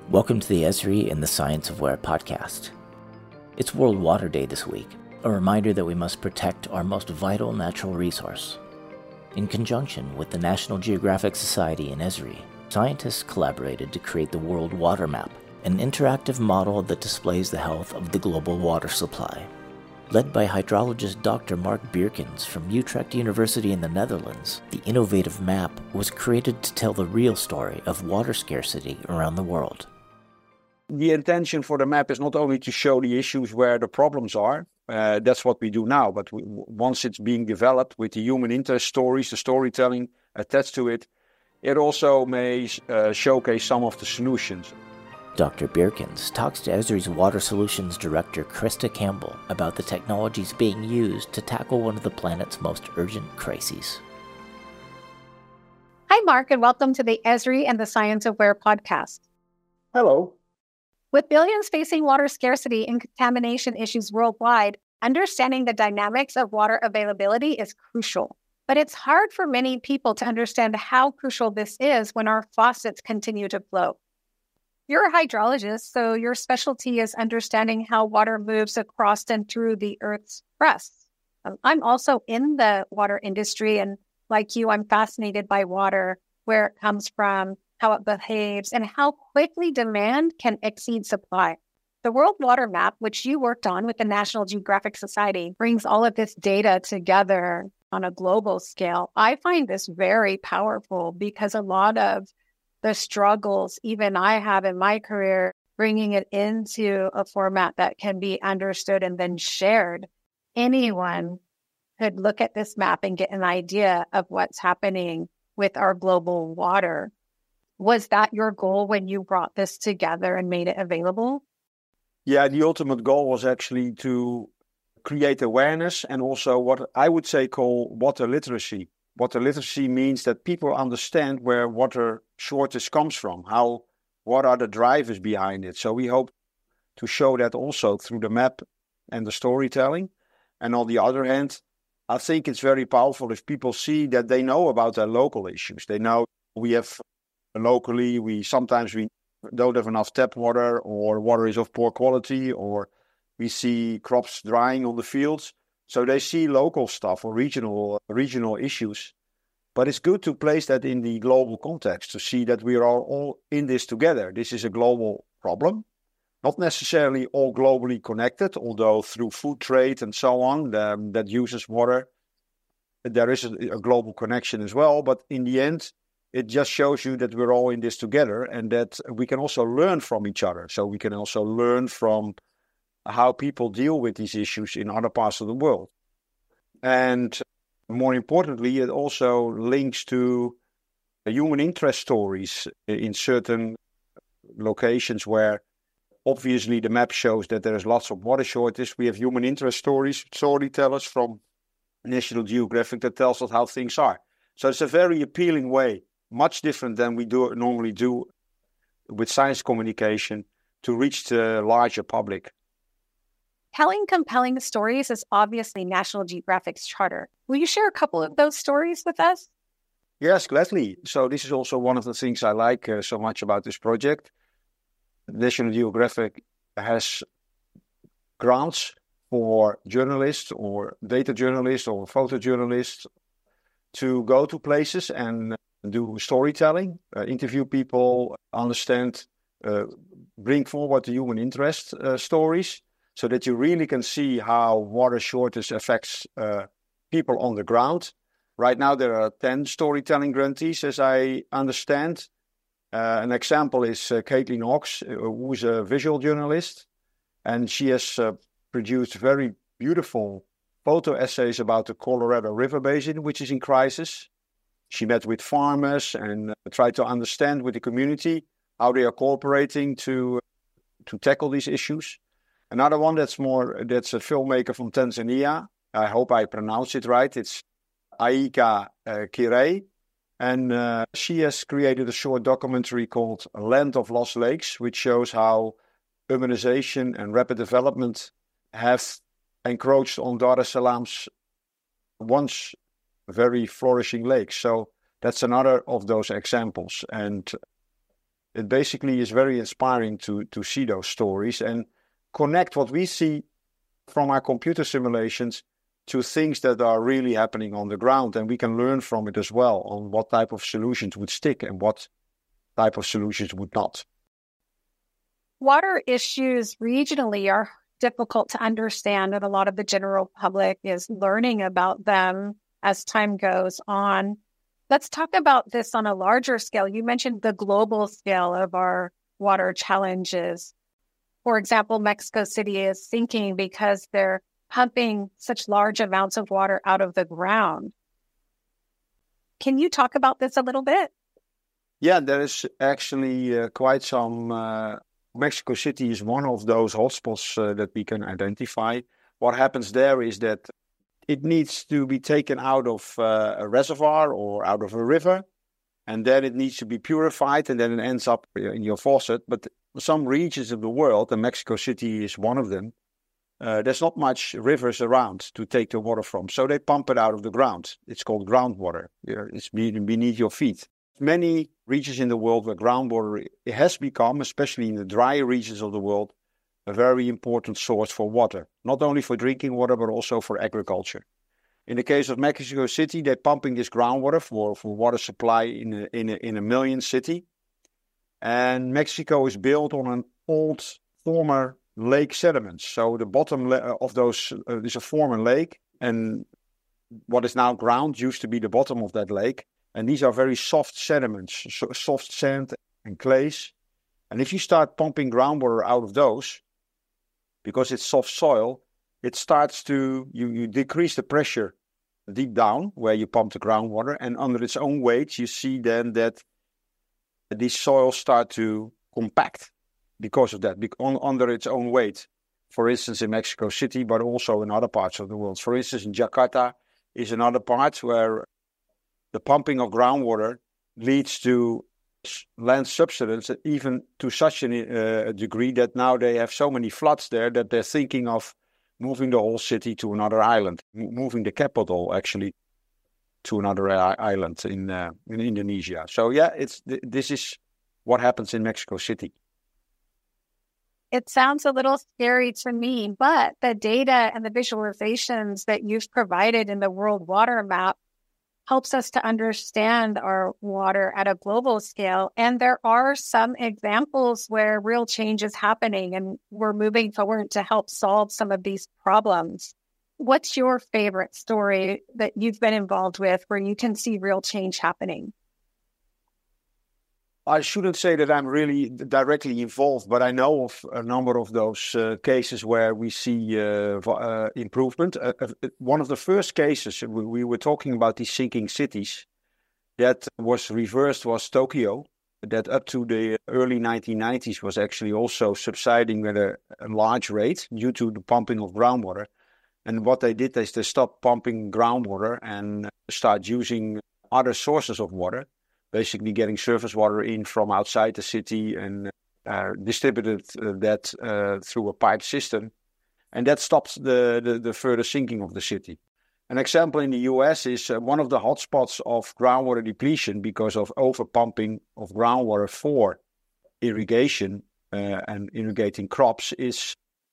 Welcome to the Esri and the Science of Where podcast. It's World Water Day this week, a reminder that we must protect our most vital natural resource. In conjunction with the National Geographic Society and Esri, scientists collaborated to create the World Water Map, an interactive model that displays the health of the global water supply. Led by hydrologist Dr. Mark Bierkens from Utrecht University in the Netherlands, the innovative map was created to tell the real story of water scarcity around the world. The intention for the map is not only to show the issues where the problems are, that's what we do now, but once it's being developed with the human interest stories, the storytelling attached to it, it also may showcase some of the solutions. Dr. Bierkens talks to Esri's Water Solutions Director Krista Campbell about the technologies being used to tackle one of the planet's most urgent crises. Hi, Mark, and welcome to the Esri and the Science of Where podcast. Hello. With billions facing water scarcity and contamination issues worldwide, understanding the dynamics of water availability is crucial. But it's hard for many people to understand how crucial this is when our faucets continue to flow. You're a hydrologist, so your specialty is understanding how water moves across and through the Earth's crust. I'm also in the water industry, and like you, I'm fascinated by water, where it comes from, how it behaves, and how quickly demand can exceed supply. The World Water Map, which you worked on with the National Geographic Society, brings all of this data together on a global scale. I find this very powerful because a lot of the struggles even I have in my career, bringing it into a format that can be understood and then shared. Anyone could look at this map and get an idea of what's happening with our global water. Was that your goal when you brought this together and made it available? Yeah, the ultimate goal was actually to create awareness and also what I would say call water literacy. Water literacy means that people understand where water shortage comes from, what are the drivers behind it. So we hope to show that also through the map and the storytelling. And on the other hand, I think it's very powerful if people see that they know about their local issues. They know we have locally, we don't have enough tap water, or water is of poor quality, or we see crops drying on the fields. So they see local stuff or regional issues. But it's good to place that in the global context to see that we are all in this together. This is a global problem, not necessarily all globally connected, although through food trade and so on that uses water, there is a global connection as well. But in the end, it just shows you that we're all in this together and that we can also learn from each other. So we can also learn from how people deal with these issues in other parts of the world. And more importantly, it also links to human interest stories in certain locations where obviously the map shows that there is lots of water shortage. We have human interest storytellers from National Geographic that tells us how things are. So it's a very appealing way, much different than we normally do with science communication, to reach the larger public. Telling compelling stories is obviously National Geographic's charter. Will you share a couple of those stories with us? Yes, gladly. So this is also one of the things I like so much about this project. National Geographic has grants for journalists or data journalists or photojournalists to go to places and do storytelling, interview people, understand, bring forward the human interest stories, so that you really can see how water shortage affects people on the ground. Right now there are 10 storytelling grantees, as I understand. An example is Caitlin Hawks, who is a visual journalist, and she has produced very beautiful photo essays about the Colorado River Basin, which is in crisis. She met with farmers and tried to understand with the community how they are cooperating to tackle these issues. Another one that's a filmmaker from Tanzania. I hope I pronounce it right. It's Aika Kirei. And she has created a short documentary called Land of Lost Lakes, which shows how urbanization and rapid development have encroached on Dar es Salaam's once very flourishing lakes. So that's another of those examples. And it basically is very inspiring to see those stories and connect what we see from our computer simulations to things that are really happening on the ground. And we can learn from it as well on what type of solutions would stick and what type of solutions would not. Water issues regionally are difficult to understand, and a lot of the general public is learning about them as time goes on. Let's talk about this on a larger scale. You mentioned the global scale of our water challenges. For example, Mexico City is sinking because they're pumping such large amounts of water out of the ground. Can you talk about this a little bit? Yeah, there is actually quite some. Mexico City is one of those hotspots that we can identify. What happens there is that it needs to be taken out of a reservoir or out of a river, and then it needs to be purified, and then it ends up in your faucet. But some regions of the world, and Mexico City is one of them, there's not much rivers around to take the water from. So they pump it out of the ground. It's called groundwater. It's beneath your feet. Many regions in the world where groundwater has become, especially in the drier regions of the world, a very important source for water, not only for drinking water, but also for agriculture. In the case of Mexico City, they're pumping this groundwater for water supply in a million city. And Mexico is built on an old former lake sediments. So the bottom of those is a former lake, and what is now ground used to be the bottom of that lake. And these are very soft sediments, soft sand and clays. And if you start pumping groundwater out of those, because it's soft soil, it starts to, you decrease the pressure deep down where you pump the groundwater. And under its own weight, you see then that these soils start to compact because of that, under its own weight. For instance, in Mexico City, but also in other parts of the world. For instance, in Jakarta is another part where the pumping of groundwater leads to land subsidence, even to such a degree that now they have so many floods there that they're thinking of moving the whole city to another island, moving the capital actually to another island in Indonesia. So yeah, this is what happens in Mexico City. It sounds a little scary to me, but the data and the visualizations that you've provided in the World Water Map helps us to understand our water at a global scale. And there are some examples where real change is happening and we're moving forward to help solve some of these problems. What's your favorite story that you've been involved with where you can see real change happening? I shouldn't say that I'm really directly involved, but I know of a number of those cases where we see improvement. One of the first cases, we were talking about these sinking cities, that was reversed was Tokyo, that up to the early 1990s was actually also subsiding at a large rate due to the pumping of groundwater. And what they did is they stopped pumping groundwater and start using other sources of water, basically getting surface water in from outside the city and distributed that through a pipe system. And that stops the further sinking of the city. An example in the US is one of the hotspots of groundwater depletion because of overpumping of groundwater for irrigation and irrigating crops is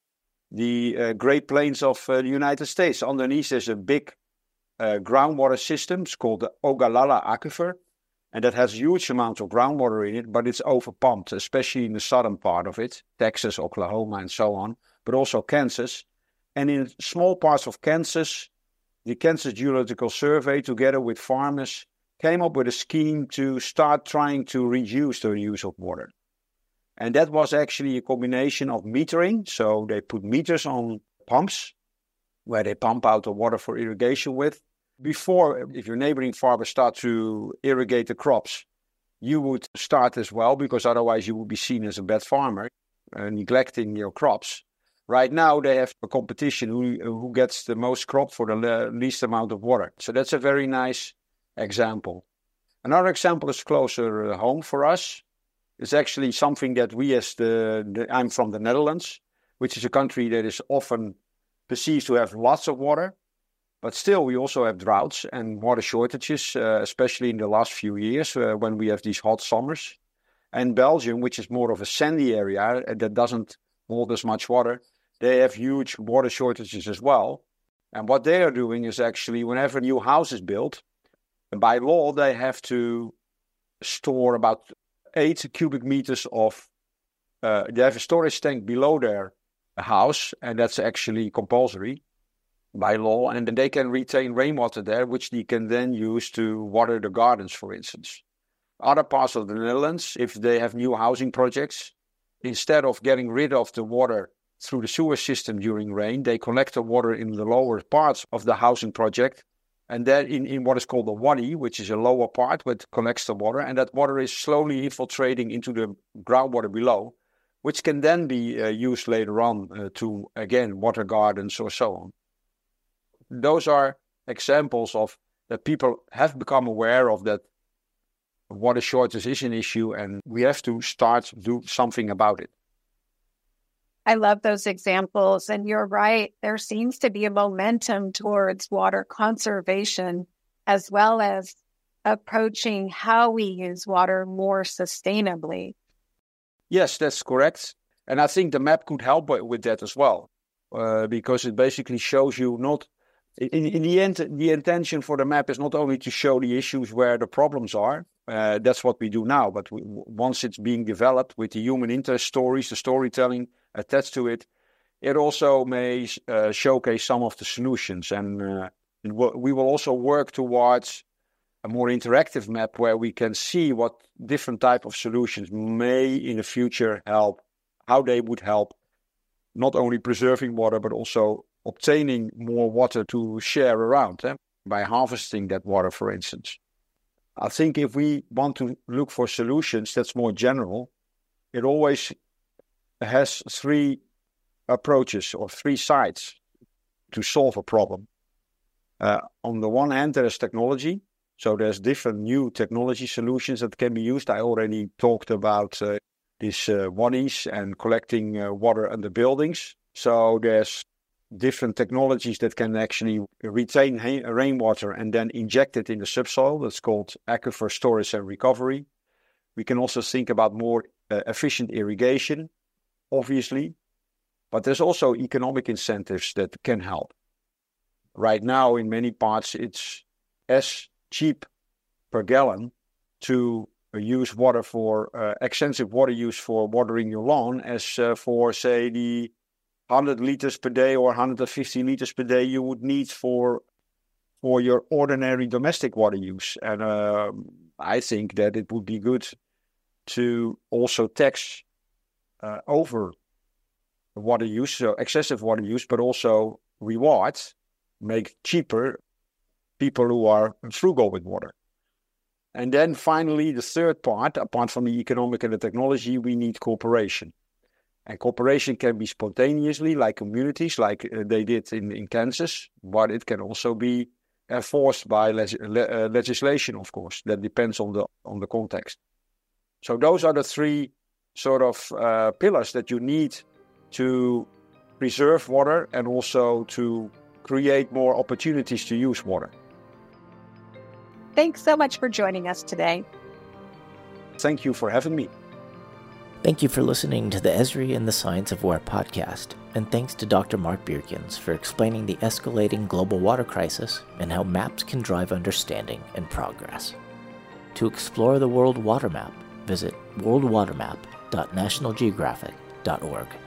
the Great Plains of the United States. Underneath there's a big groundwater system. It's called the Ogallala Aquifer. And that has huge amounts of groundwater in it, but it's overpumped, especially in the southern part of it, Texas, Oklahoma, and so on, but also Kansas. And in small parts of Kansas, the Kansas Geological Survey, together with farmers, came up with a scheme to start trying to reduce the use of water. And that was actually a combination of metering. So they put meters on pumps, where they pump out the water for irrigation with. Before, if your neighboring farmers start to irrigate the crops, you would start as well, because otherwise you would be seen as a bad farmer, neglecting your crops. Right now, they have a competition who gets the most crop for the least amount of water. So that's a very nice example. Another example is closer home for us. It's actually something that we I'm from the Netherlands, which is a country that is often perceived to have lots of water. But still, we also have droughts and water shortages, especially in the last few years when we have these hot summers. And Belgium, which is more of a sandy area that doesn't hold as much water, they have huge water shortages as well. And what they are doing is actually, whenever a new house is built, by law, they have to store about 8 cubic meters of, they have a storage tank below their house, and that's actually compulsory by law. And then they can retain rainwater there, which they can then use to water the gardens, for instance. Other parts of the Netherlands, if they have new housing projects, instead of getting rid of the water through the sewer system during rain, they collect the water in the lower parts of the housing project, and then in what is called the waddy, which is a lower part which collects the water, and that water is slowly infiltrating into the groundwater below, which can then be used later on to, again, water gardens or so on. Those are examples of that people have become aware of, that water shortage is an issue and we have to start to do something about it. I love those examples. And you're right. There seems to be a momentum towards water conservation, as well as approaching how we use water more sustainably. Yes, that's correct. And I think the map could help with that as well, because it basically shows you not, in the end, the intention for the map is not only to show the issues where the problems are. That's what we do now. But once it's being developed with the human interest stories, the storytelling attached to it, it also may showcase some of the solutions. And we will also work towards a more interactive map where we can see what different type of solutions may in the future help, how they would help, not only preserving water, but also obtaining more water to share around by harvesting that water, for instance. I think if we want to look for solutions that's more general, it always has 3 approaches or 3 sides to solve a problem. On the one hand, there is technology. So there's different new technology solutions that can be used. I already talked about these waddies and collecting water under buildings. So there's different technologies that can actually retain rainwater and then inject it in the subsoil. That's called aquifer storage and recovery. We can also think about more efficient irrigation, obviously, but there's also economic incentives that can help. Right now, in many parts, it's as cheap per gallon to use water for extensive water use for watering your lawn as for, say, the 100 liters per day or 150 liters per day you would need for your ordinary domestic water use. And I think that it would be good to also tax over water use, so excessive water use, but also reward, make cheaper people who are frugal with water. And then finally, the third part, apart from the economic and the technology, we need cooperation. And cooperation can be spontaneously, like communities, like they did in Kansas, but it can also be enforced by legislation, of course. That depends on the context. So those are the 3 sort of pillars that you need to preserve water and also to create more opportunities to use water. Thanks so much for joining us today. Thank you for having me. Thank you for listening to the Esri and the Science of Where podcast, and thanks to Dr. Mark Bierkens for explaining the escalating global water crisis and how maps can drive understanding and progress. To explore the World Water Map, visit worldwatermap.nationalgeographic.org.